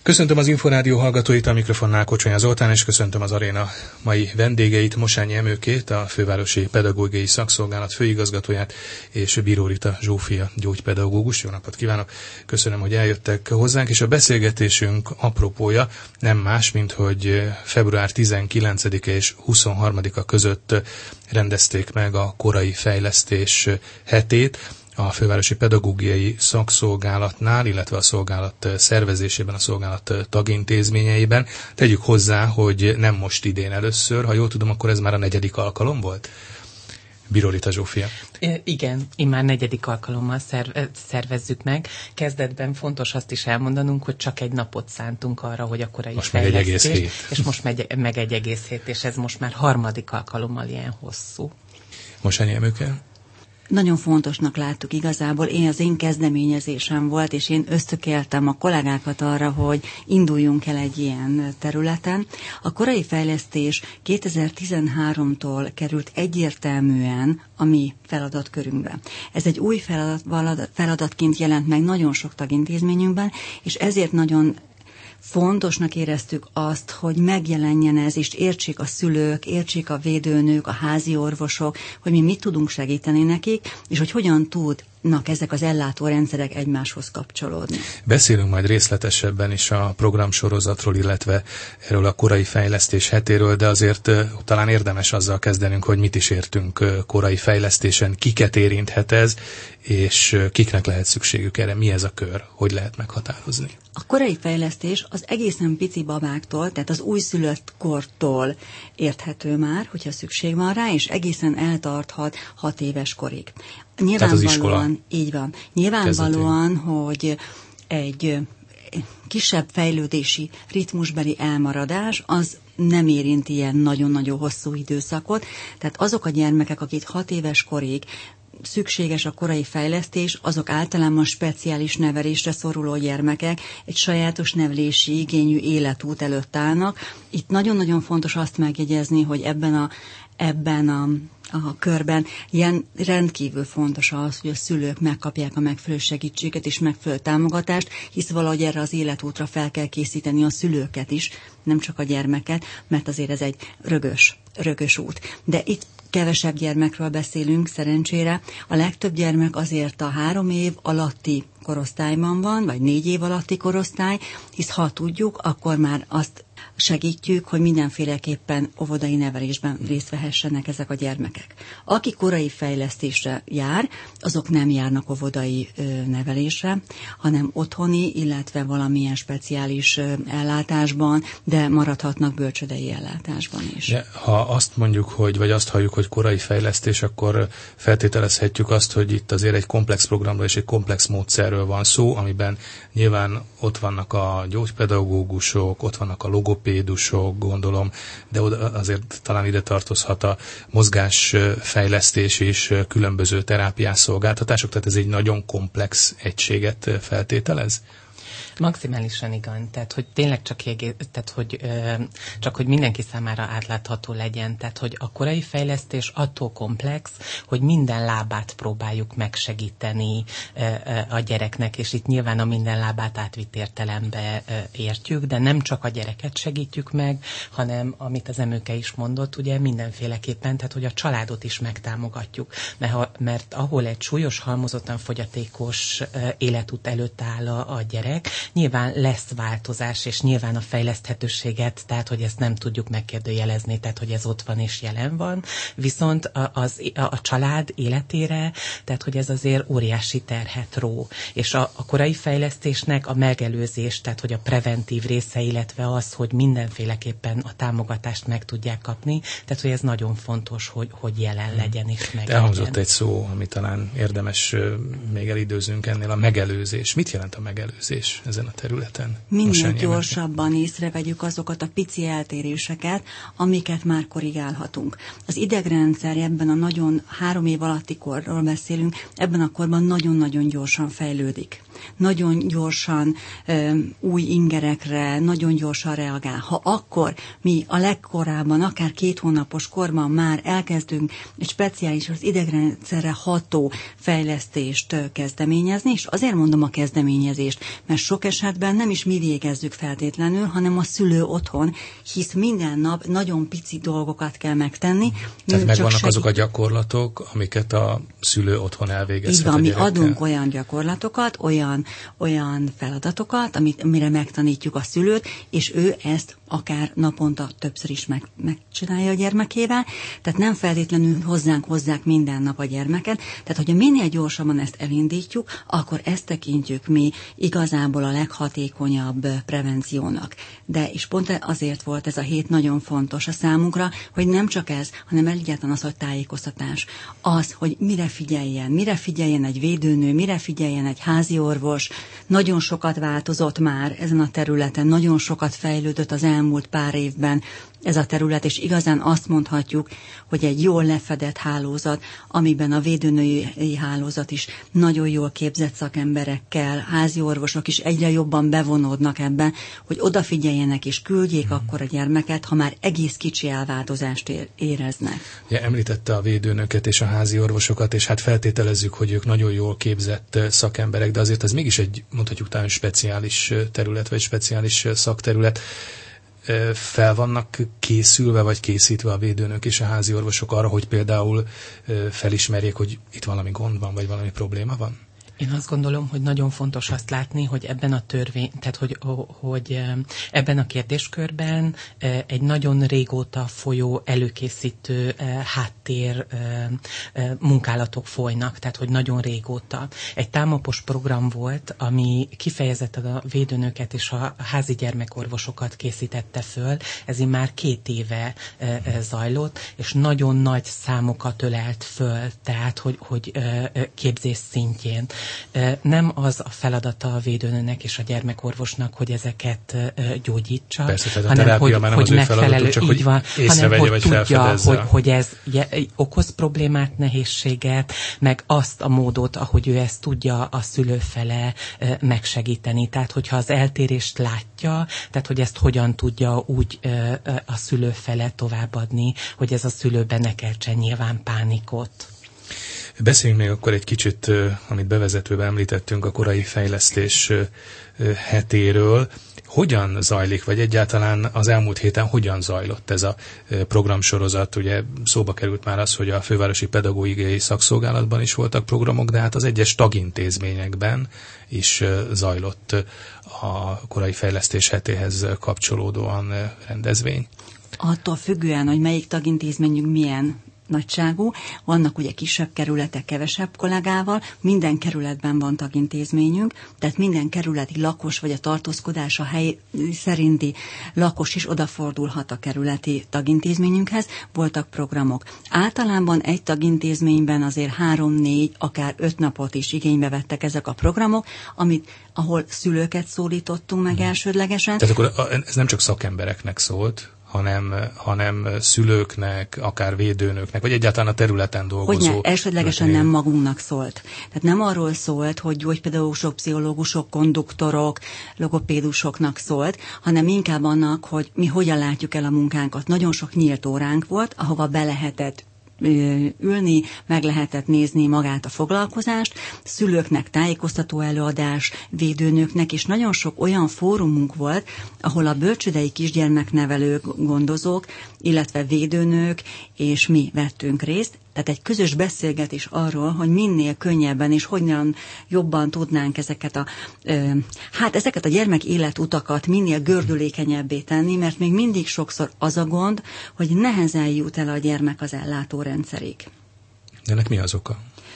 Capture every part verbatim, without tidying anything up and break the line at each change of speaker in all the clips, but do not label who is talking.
Köszöntöm az Inforádió hallgatóit, a mikrofonnál Kocsonya Zoltán, és köszöntöm az aréna mai vendégeit, Mosányi Emőkét, a Fővárosi Pedagógiai Szakszolgálat főigazgatóját, és Bíró Rita Zsófia gyógypedagógus. Jó napot kívánok! Köszönöm, hogy eljöttek hozzánk, és a beszélgetésünk apropója nem más, mint hogy február tizenkilencedike és huszonharmadika között rendezték meg a korai fejlesztés hetét a Fővárosi Pedagógiai Szakszolgálatnál, illetve a szolgálat szervezésében, a szolgálat tagintézményeiben. Tegyük hozzá, hogy nem most idén először, ha jól tudom, akkor ez már a negyedik alkalom volt? Bíró Rita Zsófia.
Igen, immár negyedik alkalommal szervezzük meg. Kezdetben fontos azt is elmondanunk, hogy csak egy napot szántunk arra, hogy a korai
most fejlesztés. Meg egy egész hét.
És most megy, meg egy egész hét, és ez most már harmadik alkalommal ilyen hosszú.
Mosányi Emőke?
Nagyon fontosnak láttuk igazából, én az én kezdeményezésem volt, és én ösztökéltem a kollégákat arra, hogy induljunk el egy ilyen területen. A korai fejlesztés kétezer-tizenháromtól került egyértelműen a mi feladatkörünkbe. Ez egy új feladat, feladatként jelent meg nagyon sok tagintézményünkben, és ezért nagyon fontosnak éreztük azt, hogy megjelenjen ez, és értsék a szülők, értsék a védőnők, a házi orvosok, hogy mi mit tudunk segíteni nekik, és hogy hogyan tudnak ezek az ellátórendszerek egymáshoz kapcsolódni.
Beszélünk majd részletesebben is a programsorozatról, illetve erről a korai fejlesztés hetéről, de azért uh, talán érdemes azzal kezdenünk, hogy mit is értünk uh, korai fejlesztésen, kiket érinthet ez, és uh, kiknek lehet szükségük erre, mi ez a kör, hogy lehet meghatározni.
A korai fejlesztés az egészen pici babáktól, tehát az újszülött kortól érthető már, hogyha szükség van rá, és egészen eltarthat hat éves korig. Nyilvánvalóan, így van. Nyilvánvalóan, kezdetén. Hogy egy kisebb fejlődési ritmusbeli elmaradás az nem érint ilyen nagyon-nagyon hosszú időszakot. Tehát azok a gyermekek, akik hat éves korig szükséges a korai fejlesztés, azok általában speciális nevelésre szoruló gyermekek, egy sajátos nevelési igényű életút előtt állnak. Itt nagyon-nagyon fontos azt megjegyezni, hogy ebben a, ebben a a körben ilyen rendkívül fontos az, hogy a szülők megkapják a megfelelő segítséget és megfelelő támogatást, hisz valahogy erre az életútra fel kell készíteni a szülőket is, nem csak a gyermeket, mert azért ez egy rögös, rögös út. De itt kevesebb gyermekről beszélünk, szerencsére. A legtöbb gyermek azért a három év alatti korosztályban van, vagy négy év alatti korosztály, hisz ha tudjuk, akkor már azt segítjük, hogy mindenféleképpen óvodai nevelésben részt vehessenek ezek a gyermekek. Aki korai fejlesztésre jár, azok nem járnak óvodai ö, nevelésre, hanem otthoni, illetve valamilyen speciális ö, ellátásban, de maradhatnak bölcsődei ellátásban is.
De ha azt mondjuk, hogy, vagy azt halljuk, hogy korai fejlesztés, akkor feltételezhetjük azt, hogy itt azért egy komplex programról és egy komplex módszerről van szó, amiben nyilván ott vannak a gyógypedagógusok, ott vannak a logopédusok, gondolom, de azért talán ide tartozhat a mozgásfejlesztés és különböző terápiás szolgáltatások, tehát ez egy nagyon komplex egységet feltételez?
Maximálisan igen, tehát hogy tényleg csak, tehát, hogy, ö, csak hogy mindenki számára átlátható legyen, tehát hogy a korai fejlesztés attól komplex, hogy minden lábát próbáljuk megsegíteni ö, ö, a gyereknek, és itt nyilván a minden lábát átvitt értelembe ö, értjük, de nem csak a gyereket segítjük meg, hanem amit az Emőke is mondott, ugye mindenféleképpen, tehát hogy a családot is megtámogatjuk, mert, ha, mert ahol egy súlyos, halmozottan fogyatékos ö, életút előtt áll a, a gyerek, nyilván lesz változás, és nyilván a fejleszthetőséget, tehát hogy ezt nem tudjuk megkérdőjelezni, tehát hogy ez ott van és jelen van, viszont a, az, a, a család életére, tehát hogy ez azért óriási terhet ró. És a, a korai fejlesztésnek a megelőzés, tehát hogy a preventív része, illetve az, hogy mindenféleképpen a támogatást meg tudják kapni, tehát hogy ez nagyon fontos, hogy, hogy jelen legyen és meg.
Elhangzott egy szó, ami talán érdemes még elidőznünk ennél, a megelőzés. Mit jelent a megelőzés ezen a területen?
Minél gyorsabban észrevegyük azokat a pici eltéréseket, amiket már korrigálhatunk. Az idegrendszer ebben a nagyon három év alatti korról beszélünk, ebben a korban nagyon-nagyon gyorsan fejlődik. Nagyon gyorsan ö, új ingerekre, nagyon gyorsan reagál. Ha akkor mi a legkorábban, akár két hónapos korban már elkezdünk egy speciális az idegrendszerre ható fejlesztést kezdeményezni, és azért mondom a kezdeményezést, mert sok esetben nem is mi végezzük feltétlenül, hanem a szülő otthon, hisz minden nap nagyon pici dolgokat kell megtenni.
Tehát megvannak segít... azok a gyakorlatok, amiket a szülő otthon elvégezhet.
Így van,
a
mi adunk olyan gyakorlatokat, olyan, olyan feladatokat, amit, amire megtanítjuk a szülőt, és ő ezt akár naponta többször is meg, megcsinálja a gyermekével, tehát nem feltétlenül hozzánk hozzák minden nap a gyermeket, tehát hogyha minél gyorsabban ezt elindítjuk, akkor ezt tekintjük mi igazából a leghatékonyabb prevenciónak. De és pont azért volt ez a hét nagyon fontos a számunkra, hogy nem csak ez, hanem egyáltalán az, hogy tájékoztatás. Az, hogy mire figyeljen, mire figyeljen egy védőnő, mire figyeljen egy házi orvos. Nagyon sokat változott már ezen a területen, nagyon sokat fejlődött az elmúlt pár évben ez a terület, és igazán azt mondhatjuk, hogy egy jól lefedett hálózat, amiben a védőnői hálózat is nagyon jól képzett szakemberekkel, házi orvosok is egyre jobban bevonódnak ebben, hogy odafigyeljenek és küldjék hmm. akkor a gyermeket, ha már egész kicsi elváltozást éreznek.
Ja, említette a védőnöket és a házi orvosokat, és hát feltételezzük, hogy ők nagyon jól képzett szakemberek, de azért ez mégis egy, mondhatjuk talán speciális terület, vagy speciális szakterület. Fel vannak készülve, vagy készítve a védőnök és a házi orvosok arra, hogy például felismerjék, hogy itt valami gond van, vagy valami probléma van?
Én azt gondolom, hogy nagyon fontos azt látni, hogy ebben a törvény, tehát hogy, hogy ebben a kérdéskörben egy nagyon régóta folyó előkészítő háttér munkálatok folynak, tehát hogy nagyon régóta. Egy támapos program volt, ami kifejezetten a védőnöket és a házi gyermekorvosokat készítette föl, ez már két éve zajlott, és nagyon nagy számokat ölelt föl, tehát hogy, hogy képzés szintjén. Nem az a feladata a védőnőnek és a gyermekorvosnak, hogy ezeket gyógyítsa,
persze,
hanem hogy, hogy megfelelő,
csak,
így van, hanem hogy tudja, hogy, hogy ez
je,
okoz problémát, nehézséget, meg azt a módot, ahogy ő ezt tudja a szülő fele megsegíteni. Tehát, hogyha az eltérést látja, tehát, hogy ezt hogyan tudja úgy a szülő fele továbbadni, hogy ez a szülőben ne keltsen nyilván pánikot.
Beszéljünk még akkor egy kicsit, amit bevezetőben említettünk, a korai fejlesztés hetéről. Hogyan zajlik, vagy egyáltalán az elmúlt héten hogyan zajlott ez a programsorozat? Ugye szóba került már az, hogy a Fővárosi Pedagógiai Szakszolgálatban is voltak programok, de hát az egyes tagintézményekben is zajlott a korai fejlesztés hetéhez kapcsolódóan rendezvény.
Attól függően, hogy melyik tagintézményünk milyen nagyságú, vannak ugye kisebb kerületek, kevesebb kollégával, minden kerületben van tagintézményünk, tehát minden kerületi lakos, vagy a tartózkodása hely szerinti lakos is odafordulhat a kerületi tagintézményünkhez, voltak programok. Általában egy tagintézményben azért három-négy, akár öt napot is igénybe vettek ezek a programok, amit, ahol szülőket szólítottunk meg elsődlegesen.
Tehát akkor ez nem csak szakembereknek szólt, hanem, hanem szülőknek, akár védőnöknek, vagy egyáltalán a területen dolgozó.
Hogyne, elsődlegesen nem magunknak szólt. Tehát nem arról szólt, hogy gyógypedagógusok, pszichológusok, konduktorok, logopédusoknak szólt, hanem inkább annak, hogy mi hogyan látjuk el a munkánkat. Nagyon sok nyílt óránk volt, ahova be lehetett ülni, meg lehetett nézni magát a foglalkozást, szülőknek tájékoztató előadás, védőnőknek, és nagyon sok olyan fórumunk volt, ahol a bölcsődei kisgyermeknevelők, gondozók, illetve védőnők és mi vettünk részt. Tehát egy közös beszélgetés arról, hogy minél könnyebben és hogyan jobban tudnánk ezeket a, ö, hát ezeket a gyermek életutakat minél gördülékenyebbé tenni, mert még mindig sokszor az a gond, hogy nehezen jut el a gyermek az ellátórendszerig.
De ennek mi az oka?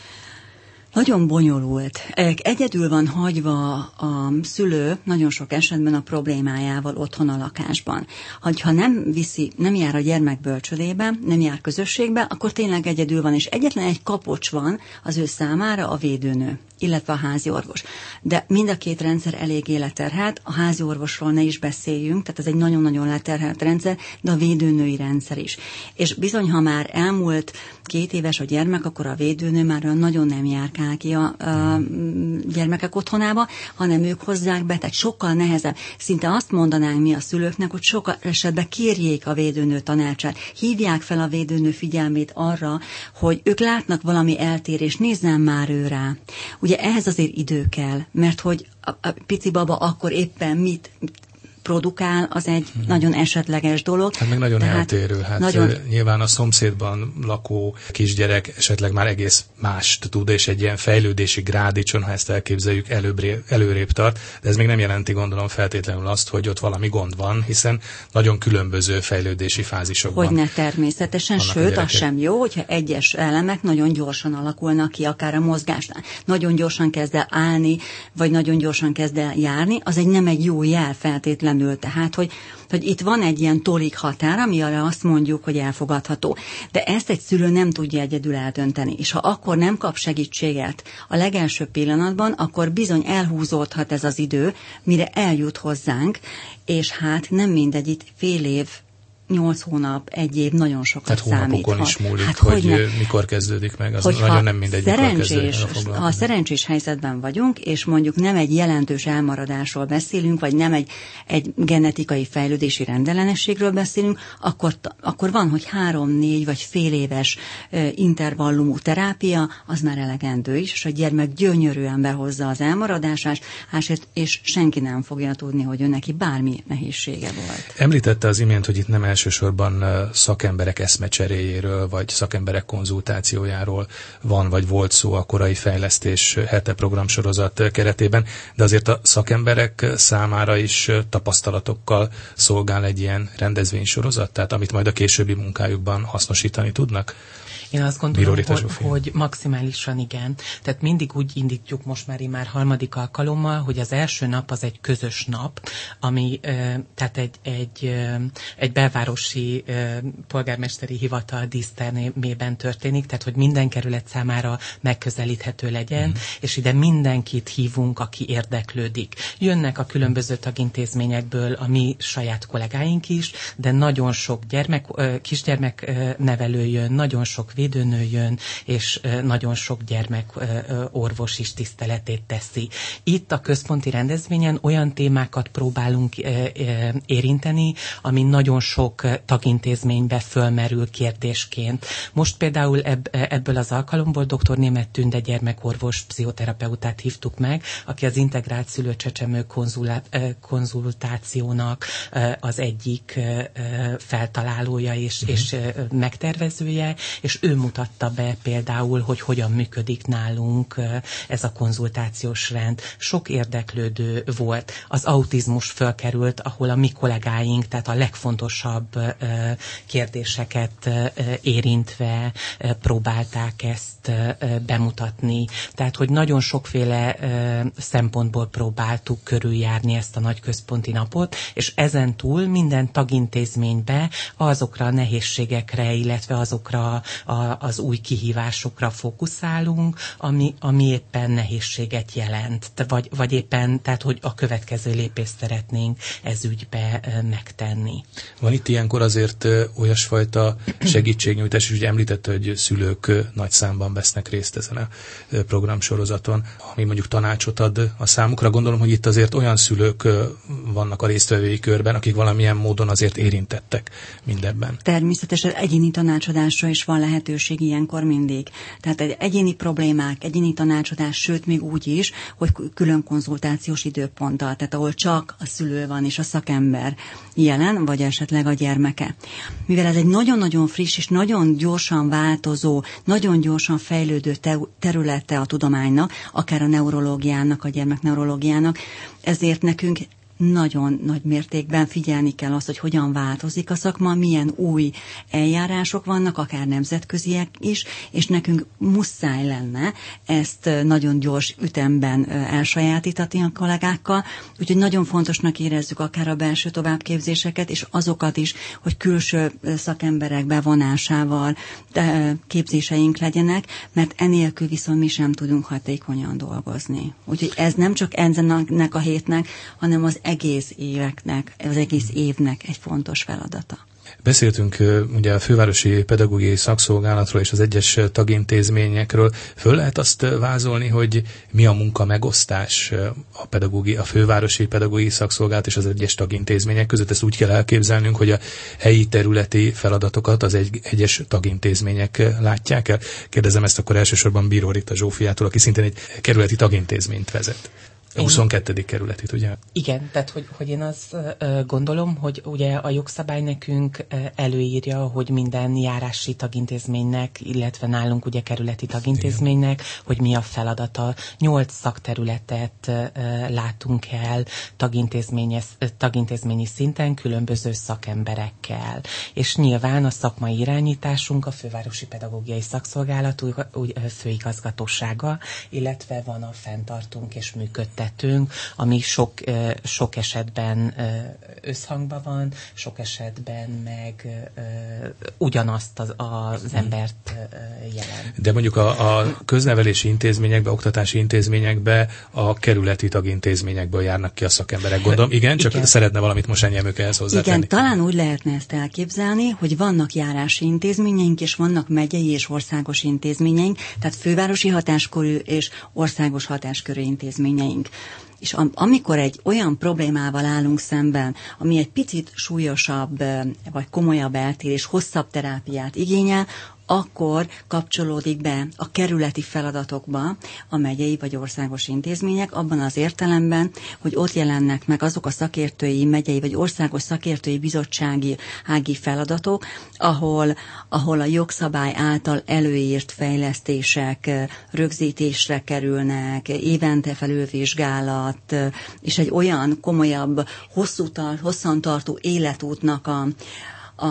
Nagyon bonyolult. Egyedül van hagyva a szülő nagyon sok esetben a problémájával otthon a lakásban. Ha nem viszi, nem jár a gyermek bölcsödébe, nem jár közösségbe, akkor tényleg egyedül van, és egyetlen egy kapocs van az ő számára, a védőnő, illetve a házi orvos. De mind a két rendszer eléggé leterhelt, a házi orvosról ne is beszéljünk, tehát ez egy nagyon-nagyon leterhelt rendszer, de a védőnői rendszer is. És bizony, ha már elmúlt két éves a gyermek, akkor a védőnő már olyan nagyon nem járkál áll ki a, a gyermekek otthonába, hanem ők hozzák be, tehát sokkal nehezebb. Szinte azt mondanánk mi a szülőknek, hogy sokkal esetben kérjék a védőnő tanácsát, hívják fel a védőnő figyelmét arra, hogy ők látnak valami eltérést, nézzen már ő rá. Ugye ehhez azért idő kell, mert hogy a, a pici baba akkor éppen mit produkál, az egy hmm. nagyon esetleges dolog.
Hát meg nagyon Tehát eltérő. Hát nagyon... nyilván a szomszédban lakó kisgyerek esetleg már egész mást tud, és egy ilyen fejlődési grádicson, ha ezt elképzeljük, előbbre, előrébb tart, de ez még nem jelenti, gondolom, feltétlenül azt, hogy ott valami gond van, hiszen nagyon különböző fejlődési fázisokban.
Hogyne természetesen, sőt, az sem jó, hogyha egyes elemek nagyon gyorsan alakulnak ki, akár a mozgásnál. Nagyon gyorsan kezd el állni, vagy nagyon gyorsan kezd el járni, az egy nem egy jó jel feltétlenül. Tehát, hogy, hogy itt van egy ilyen tolik határ, ami arra azt mondjuk, hogy elfogadható. De ezt egy szülő nem tudja egyedül eldönteni. És ha akkor nem kap segítséget a legelső pillanatban, akkor bizony elhúzódhat ez az idő, mire eljut hozzánk, és hát nem mindegy, itt fél év, nyolc hónap, egy év nagyon sokat számít.
Tehát hónapokon is múlik, hát, hogy, hogy mikor kezdődik meg, az nagyon nem mindegy, mikor kezdődik meg a foglalkozni.
Ha szerencsés helyzetben vagyunk, és mondjuk nem egy jelentős elmaradásról beszélünk, vagy nem egy, egy genetikai fejlődési rendellenességről beszélünk, akkor, akkor van, hogy három, négy vagy fél éves uh, intervallumú terápia, az már elegendő is, és a gyermek gyönyörűen behozza az elmaradását, és senki nem fogja tudni, hogy ő neki bármi nehézsége volt.
Említette az imént, hogy itt nem elsősorban szakemberek eszmecseréjéről, vagy szakemberek konzultációjáról van, vagy volt szó a korai fejlesztés hete programsorozat keretében, de azért a szakemberek számára is tapasztalatokkal szolgál egy ilyen rendezvénysorozat, tehát amit majd a későbbi munkájukban hasznosítani tudnak?
Én azt gondolom, hogy, hogy maximálisan igen. Tehát mindig úgy indítjuk most már, már harmadik alkalommal, hogy az első nap az egy közös nap, ami tehát egy, egy, egy belvárosi polgármesteri hivatal dísztermében történik, tehát hogy minden kerület számára megközelíthető legyen, mm. és ide mindenkit hívunk, aki érdeklődik. Jönnek a különböző tagintézményekből a mi saját kollégáink is, de nagyon sok gyermek, kisgyermek nevelő jön, nagyon sok védőnő jön, és nagyon sok gyermek orvos is tiszteletét teszi. Itt a központi rendezvényen olyan témákat próbálunk érinteni, ami nagyon sok tagintézménybe fölmerül kérdésként. Most például ebb, ebből az alkalomból dr. Németh Tünde gyermekorvos pszichoterapeutát hívtuk meg, aki az integrált szülő-csecsemő konzultációnak az egyik feltalálója és, uh-huh. és megtervezője, és ő mutatta be például, hogy hogyan működik nálunk ez a konzultációs rend. Sok érdeklődő volt. Az autizmus fölkerült, ahol a mi kollégáink, tehát a legfontosabb kérdéseket érintve próbálták ezt bemutatni. Tehát, hogy nagyon sokféle szempontból próbáltuk körüljárni ezt a nagy központi napot, és ezen túl minden tagintézménybe azokra a nehézségekre, illetve azokra a, az új kihívásokra fókuszálunk, ami, ami éppen nehézséget jelent, vagy, vagy éppen, tehát, hogy a következő lépést szeretnénk ez ügybe megtenni.
Van itt ilyenkor azért olyasfajta segítségnyújtás, és ugye említette, hogy szülők nagy számban vesznek részt ezen a programsorozaton, ami mondjuk tanácsot ad a számukra. Gondolom, hogy itt azért olyan szülők vannak a résztvevői körben, akik valamilyen módon azért érintettek mindebben.
Természetesen egyéni tanácsadásra is van lehetőség ilyenkor mindig. Tehát egy egyéni problémák, egyéni tanácsadás, sőt még úgy is, hogy külön konzultációs időponttal, tehát ahol csak a szülő van és a szakember jelen, vagy esetleg a gyermeke. Mivel ez egy nagyon-nagyon friss és nagyon gyorsan változó, nagyon gyorsan fejlődő területe a tudománynak, akár a neurológiának, a gyermekneurológiának, ezért nekünk nagyon nagy mértékben figyelni kell azt, hogy hogyan változik a szakma, milyen új eljárások vannak, akár nemzetköziek is, és nekünk muszáj lenne ezt nagyon gyors ütemben elsajátítani a kollégákkal, úgyhogy nagyon fontosnak érezzük akár a belső továbbképzéseket, és azokat is, hogy külső szakemberek bevonásával képzéseink legyenek, mert enélkül viszont mi sem tudunk hatékonyan dolgozni. Úgyhogy ez nem csak ennek a hétnek, hanem az egész éveknek, az egész évnek egy fontos feladata.
Beszéltünk ugye a fővárosi pedagógiai szakszolgálatról és az egyes tagintézményekről. Föl lehet azt vázolni, hogy mi a munka megosztás a, pedagógi, a fővárosi pedagógiai szakszolgálat és az egyes tagintézmények között? Ezt úgy kell elképzelnünk, hogy a helyi területi feladatokat az egy, egyes tagintézmények látják el. Kérdezem ezt akkor elsősorban Bíró Rita Zsófiától, aki szintén egy kerületi tagintézményt vezet. A huszonkettedik kerületit, ugye?
Igen, tehát hogy, hogy én azt gondolom, hogy ugye a jogszabály nekünk előírja, hogy minden járási tagintézménynek, illetve nálunk ugye kerületi tagintézménynek, igen, hogy mi a feladata. Nyolc szakterületet látunk el tagintézményi szinten különböző szakemberekkel. És nyilván a szakmai irányításunk a Fővárosi Pedagógiai Szakszolgálat főigazgatósága, illetve van a fenntartunk és működtetünk, ami sok, sok esetben összhangban van, sok esetben meg ugyanazt az, az embert jelent.
De mondjuk a, a köznevelési intézményekbe, oktatási intézményekbe, a kerületi tagintézményekből járnak ki a szakemberek, gondolom. Igen, csak igen, szeretne valamit Mosányi Emőke ehhez hozzátenni.
Igen, talán úgy lehetne ezt elképzelni, hogy vannak járási intézményeink, és vannak megyei és országos intézményeink, tehát fővárosi hatáskörű és országos hatáskörű intézményeink. És am- amikor egy olyan problémával állunk szemben, ami egy picit súlyosabb vagy komolyabb eltérés, hosszabb terápiát igényel, akkor kapcsolódik be a kerületi feladatokba a megyei vagy országos intézmények, abban az értelemben, hogy ott jelennek meg azok a szakértői, megyei vagy országos szakértői bizottsági ági feladatok, ahol, ahol a jogszabály által előírt fejlesztések rögzítésre kerülnek, évente felülvizsgálat, és egy olyan komolyabb, hosszú tar- hosszantartó életútnak a, a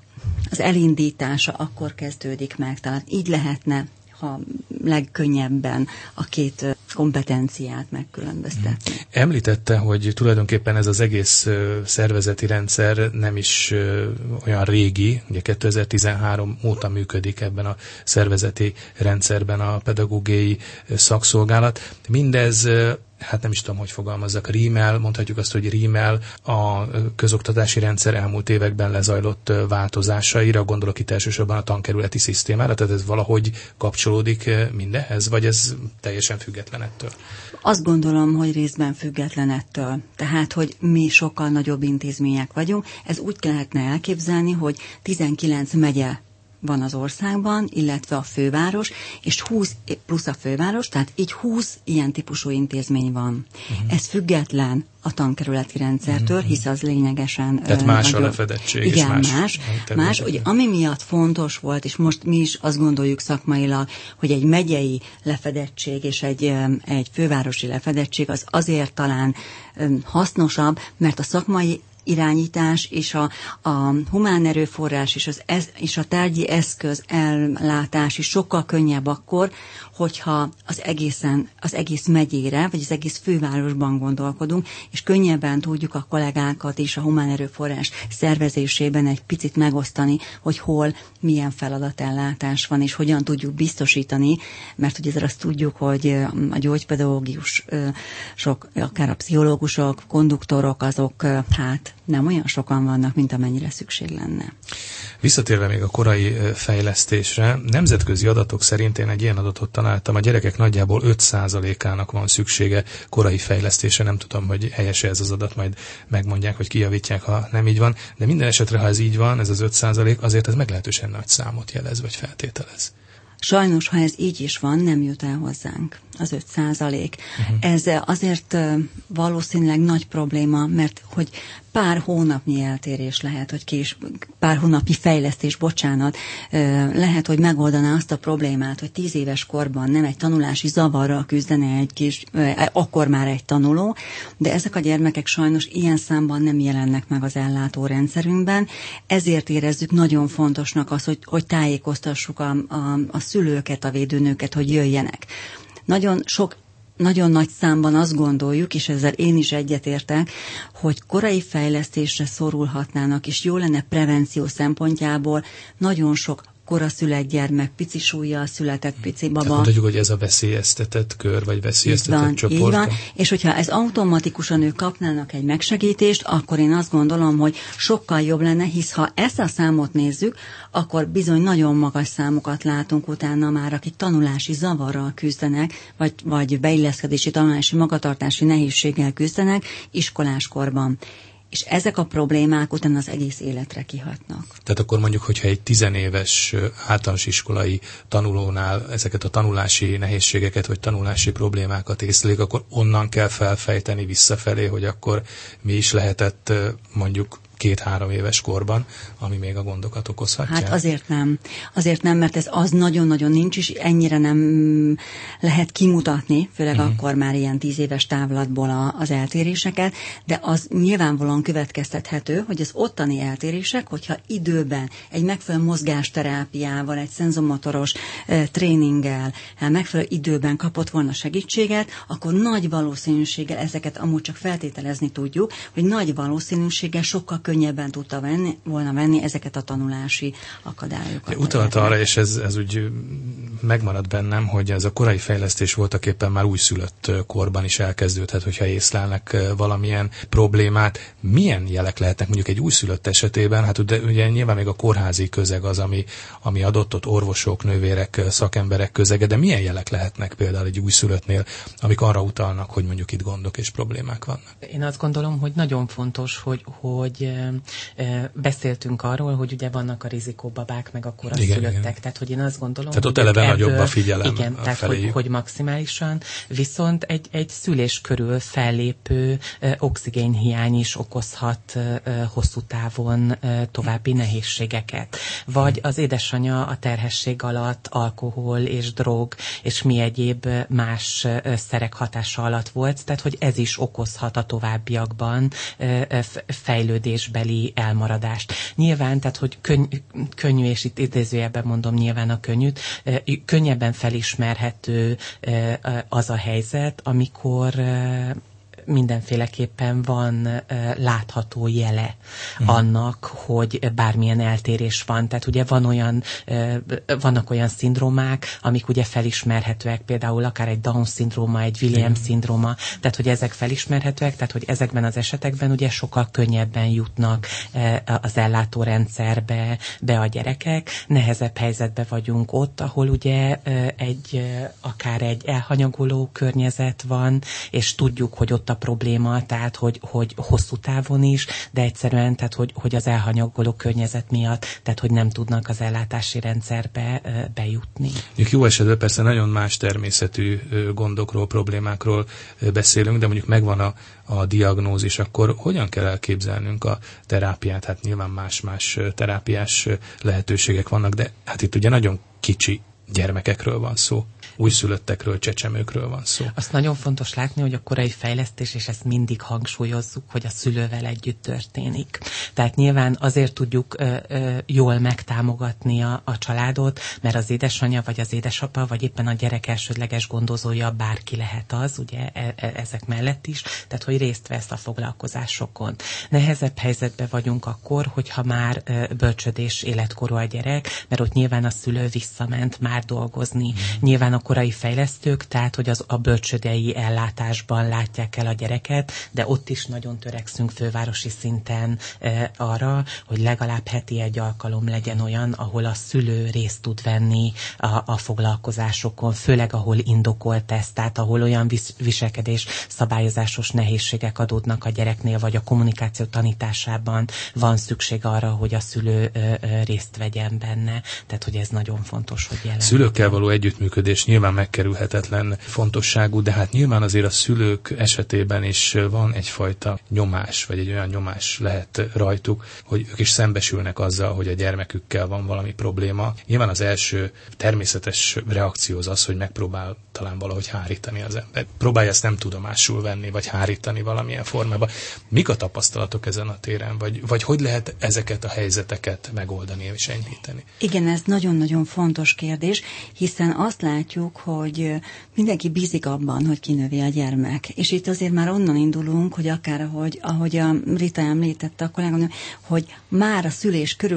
az elindítása akkor kezdődik meg. Tehát így lehetne, ha legkönnyebben a két kompetenciát megkülönböztetni.
Említette, hogy tulajdonképpen ez az egész szervezeti rendszer nem is olyan régi, ugye kétezer-tizenhárom óta működik ebben a szervezeti rendszerben a pedagógiai szakszolgálat. Mindez, hát nem is tudom, hogy fogalmazzak, rímel, mondhatjuk azt, hogy rímel a közoktatási rendszer elmúlt években lezajlott változásaira, gondolok itt elsősorban a tankerületi szisztémára, tehát ez valahogy kapcsolódik mindenhez, vagy ez teljesen független ettől?
Azt gondolom, hogy részben független ettől. Tehát, hogy mi sokkal nagyobb intézmények vagyunk, ez úgy lehetne elképzelni, hogy tizenkilenc megye van az országban, illetve a főváros, és húsz plusz a főváros, tehát így húsz ilyen típusú intézmény van. Uh-huh. Ez független a tankerületi rendszertől, uh-huh. hisz az lényegesen...
Tehát más nagyobb. A lefedettség.
Igen,
más.
más. más hogy ami miatt fontos volt, és most mi is azt gondoljuk szakmailag, hogy egy megyei lefedettség és egy, egy fővárosi lefedettség az azért talán hasznosabb, mert a szakmai irányítás és a, a humán erőforrás és, az ez, és a tárgyi eszköz ellátás is sokkal könnyebb akkor, hogyha az egészen, az egész megyére, vagy az egész fővárosban gondolkodunk, és könnyebben tudjuk a kollégákat és a humán erőforrás szervezésében egy picit megosztani, hogy hol milyen feladatellátás van, és hogyan tudjuk biztosítani, mert ugye azt tudjuk, hogy a gyógypedagógusok, akár a pszichológusok, konduktorok, azok hát nem olyan sokan vannak, mint amennyire szükség lenne.
Visszatérve még a korai fejlesztésre, nemzetközi adatok szerint én egy ilyen adatot találtam, a gyerekek nagyjából öt százalékának van szüksége korai fejlesztésre, nem tudom, hogy helyes-e ez az adat, majd megmondják, hogy kijavítják, ha nem így van, de minden esetre, ha ez így van, ez az öt százalék, azért ez meglehetősen nagy számot jelez, vagy feltételez.
Sajnos, ha ez így is van, nem jut el hozzánk az öt százalék. Uh-huh. Ez azért valószínűleg nagy probléma, mert hogy pár hónapnyi eltérés lehet, hogy kés, pár hónapi fejlesztés, bocsánat, lehet, hogy megoldaná azt a problémát, hogy tíz éves korban nem egy tanulási zavarral küzdene egy kis, akkor már egy tanuló, de ezek a gyermekek sajnos ilyen számban nem jelennek meg az ellátórendszerünkben, ezért érezzük nagyon fontosnak azt, hogy, hogy tájékoztassuk a, a, a szülőket, a védőnőket, hogy jöjjenek. Nagyon sok Nagyon nagy számban azt gondoljuk, és ezzel én is egyetértek, hogy korai fejlesztésre szorulhatnának, és jó lenne prevenció szempontjából nagyon sok koraszülött gyermek, pici súllyal született pici baba.
Tehát mondhatjuk, hogy ez a veszélyeztetett kör, vagy veszélyeztetett
van,
csoport.
Így van, és hogyha ez automatikusan ők kapnának egy megsegítést, akkor én azt gondolom, hogy sokkal jobb lenne, hisz ha ezt a számot nézzük, akkor bizony nagyon magas számokat látunk utána már, akik tanulási zavarral küzdenek, vagy, vagy beilleszkedési, tanulási, magatartási nehézséggel küzdenek iskoláskorban. És ezek a problémák utána az egész életre kihatnak.
Tehát akkor mondjuk, hogyha egy tizenéves általános iskolai tanulónál ezeket a tanulási nehézségeket, vagy tanulási problémákat észlelik, akkor onnan kell felfejteni visszafelé, hogy akkor mi is lehetett mondjuk két-három éves korban, ami még a gondokat okozhatja?
Hát azért nem. Azért nem, mert ez az nagyon-nagyon nincs, és ennyire nem lehet kimutatni, főleg uh-huh. akkor már ilyen tíz éves távlatból a, az eltéréseket, de az nyilvánvalóan következtethető, hogy az ottani eltérések, hogyha időben egy megfelelő mozgásterápiával, egy szenzomotoros eh, tréninggel, megfelelő időben kapott volna segítséget, akkor nagy valószínűséggel, ezeket amúgy csak feltételezni tudjuk, hogy nagy valószínűséggel sokkal könnyebben tudta venni, volna venni ezeket a tanulási akadályokat.
Utalta arra, és ez, ez úgy megmaradt bennem, hogy ez a korai fejlesztés voltaképpen már újszülött korban is elkezdődhet, hogyha észlelnek valamilyen problémát. Milyen jelek lehetnek mondjuk egy újszülött esetében? Hát ugye, ugye nyilván még a kórházi közeg az, ami, ami adott, ott orvosok, nővérek, szakemberek közege, de milyen jelek lehetnek például egy újszülöttnél, amik arra utalnak, hogy mondjuk itt gondok és problémák vannak?
Én azt gondolom, hogy nagyon fontos, hogy, hogy beszéltünk arról, hogy ugye vannak a rizikóbabák, meg a koraszülöttek, tehát hogy én azt gondolom,
tehát
hogy
ott eleve
ebből,
nagyobb a figyelem.
Igen,
a
tehát hogy, hogy maximálisan, viszont egy, egy szülés körül fellépő oxigénhiány is okozhat hosszú távon további nehézségeket. Vagy az édesanyja a terhesség alatt alkohol és drog és mi egyéb más szerek hatása alatt volt, tehát hogy ez is okozhat a továbbiakban fejlődésbeli elmaradást. Nyilván, tehát hogy könny- könnyű, és itt idézőjelben mondom nyilván a könnyűt, könnyebben felismerhető az a helyzet, amikor mindenféleképpen van uh, látható jele mm. annak, hogy bármilyen eltérés van. Tehát ugye van olyan, uh, vannak olyan szindrómák, amik ugye felismerhetőek, például akár egy Down-szindróma, egy Williams-szindróma, tehát hogy ezek felismerhetőek, tehát hogy ezekben az esetekben ugye sokkal könnyebben jutnak uh, az ellátórendszerbe be a gyerekek. Nehezebb helyzetben vagyunk ott, ahol ugye uh, egy, uh, akár egy elhanyagoló környezet van, és tudjuk, hogy ott a probléma, tehát hogy, hogy hosszú távon is, de egyszerűen, tehát hogy, hogy az elhanyagoló környezet miatt, tehát hogy nem tudnak az ellátási rendszerbe uh, bejutni.
Jó esetben persze nagyon más természetű gondokról, problémákról beszélünk, de mondjuk megvan a, a diagnózis, akkor hogyan kell elképzelnünk a terápiát? Hát nyilván más-más terápiás lehetőségek vannak, de hát itt ugye nagyon kicsi gyermekekről van szó. Újszülöttekről, csecsemőkről van szó.
Azt nagyon fontos látni, hogy a korai fejlesztés, és ezt mindig hangsúlyozzuk, hogy a szülővel együtt történik. Tehát nyilván azért tudjuk ö, ö, jól megtámogatni a, a családot, mert az édesanyja, vagy az édesapa, vagy éppen a gyerek elsődleges gondozója bárki lehet az, ugye e, e, ezek mellett is, tehát hogy részt vesz a foglalkozásokon. Nehezebb helyzetben vagyunk akkor, hogyha már ö, bölcsödés életkorú a gyerek, mert ott nyilván a szülő visszament már dolgozni. Mm. Nyilván a korai fejlesztők, tehát hogy az a bölcsődei ellátásban látják el a gyereket, de ott is nagyon törekszünk fővárosi szinten e, arra, hogy legalább heti egy alkalom legyen olyan, ahol a szülő részt tud venni a, a foglalkozásokon, főleg ahol indokolt ez, tehát ahol olyan vis, viselkedés szabályozásos nehézségek adódnak a gyereknél, vagy a kommunikáció tanításában van szükség arra, hogy a szülő e, e, részt vegyen benne. Tehát, hogy ez nagyon fontos, hogy jelen.
Szülőkkel való együttműködés nyilván megkerülhetetlen fontosságú, de hát nyilván azért a szülők esetében is van egyfajta nyomás, vagy egy olyan nyomás lehet rajtuk, hogy ők is szembesülnek azzal, hogy a gyermekükkel van valami probléma. Nyilván az első természetes reakció az az, hogy megpróbál talán valahogy hárítani az ember. Próbálja ezt nem tudomásul venni, vagy hárítani valamilyen formában. Mik a tapasztalatok ezen a téren, vagy, vagy hogy lehet ezeket a helyzeteket megoldani és enyhíteni? Igen,
ez nagyon-nagyon fontos kérdés, hiszen azt látjuk, hogy mindenki bízik abban, hogy kinövi a gyermek. És itt azért már onnan indulunk, hogy akár ahogy, ahogy a Rita említette a kollégám, hogy már a szülés körüli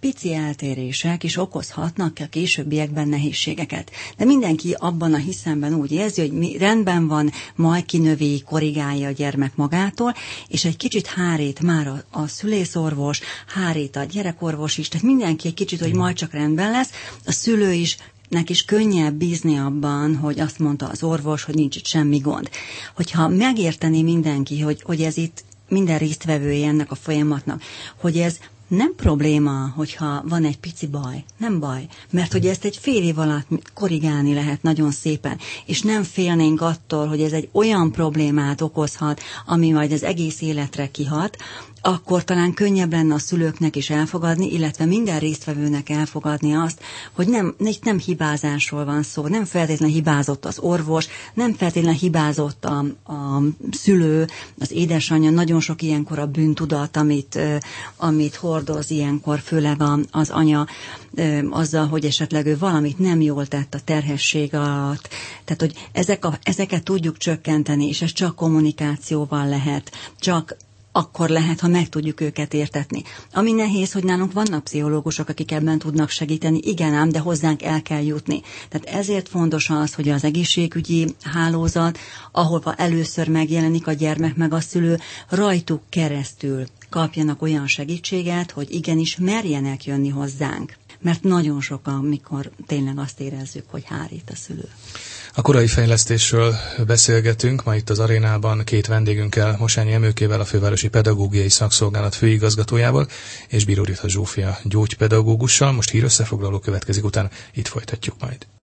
pici eltérések is okozhatnak a későbbiekben nehézségeket. De mindenki abban a hiszemben úgy érzi, hogy mi, rendben van, majd kinövi, korrigálja a gyermek magától, és egy kicsit hárít már a, a szülészorvos, hárít a gyerekorvos is, tehát mindenki egy kicsit, hogy majd csak rendben lesz, a szülő is, nek is könnyebb bízni abban, hogy azt mondta az orvos, hogy nincs itt semmi gond. Hogyha megérteni mindenki, hogy, hogy ez itt minden résztvevője ennek a folyamatnak, hogy ez nem probléma, hogyha van egy pici baj, nem baj, mert hogy ezt egy fél év alatt korrigálni lehet nagyon szépen, és nem félnénk attól, hogy ez egy olyan problémát okozhat, ami majd az egész életre kihat, akkor talán könnyebb lenne a szülőknek is elfogadni, illetve minden résztvevőnek elfogadni azt, hogy nem, nem hibázásról van szó, nem feltétlenül hibázott az orvos, nem feltétlenül hibázott a, a szülő, az édesanyja, nagyon sok ilyenkor a bűntudat, amit, amit hordoz ilyenkor, főleg az anya, azzal, hogy esetleg ő valamit nem jól tett a terhesség alatt. Tehát, hogy ezek a, ezeket tudjuk csökkenteni, és ez csak kommunikációval lehet, csak akkor lehet, ha meg tudjuk őket értetni. Ami nehéz, hogy nálunk vannak pszichológusok, akik ebben tudnak segíteni, igen ám, de hozzánk el kell jutni. Tehát ezért fontos az, hogy az egészségügyi hálózat, ahol először megjelenik a gyermek meg a szülő, rajtuk keresztül kapjanak olyan segítséget, hogy igenis merjenek jönni hozzánk. Mert nagyon sokan, mikor tényleg azt érezzük, hogy hárít a szülő.
A korai fejlesztésről beszélgetünk, ma itt az arénában két vendégünkkel, Mosányi Emőkével, a Fővárosi Pedagógiai Szakszolgálat főigazgatójával, és Bíró Rita Zsófia gyógypedagógussal. Most hírösszefoglaló következik, utána itt folytatjuk majd.